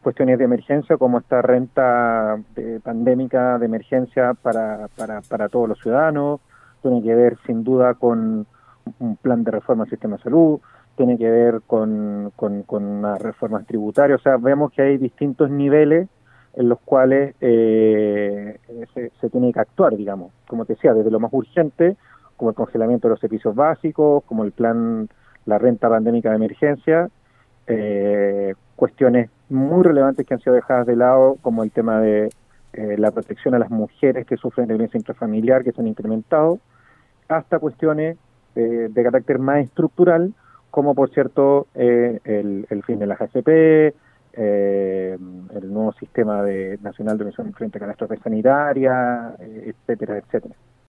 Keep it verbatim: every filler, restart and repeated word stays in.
cuestiones de emergencia, como esta renta de- pandémica de emergencia para, para, para todos los ciudadanos, tiene que ver sin duda con un plan de reforma al sistema de salud, tiene que ver con, con, con una reforma tributaria, o sea, vemos que hay distintos niveles en los cuales eh, se, se tiene que actuar, digamos, como te decía, desde lo más urgente, como el congelamiento de los servicios básicos, como el plan, la renta pandémica de emergencia, eh, cuestiones muy relevantes que han sido dejadas de lado, como el tema de eh, la protección a las mujeres que sufren de violencia intrafamiliar, que se han incrementado, hasta cuestiones eh, de carácter más estructural, como por cierto eh, el, el fin de la G S P, eh, el nuevo sistema de, nacional de atención frente a catástrofes sanitarias, eh, etcétera, etcétera.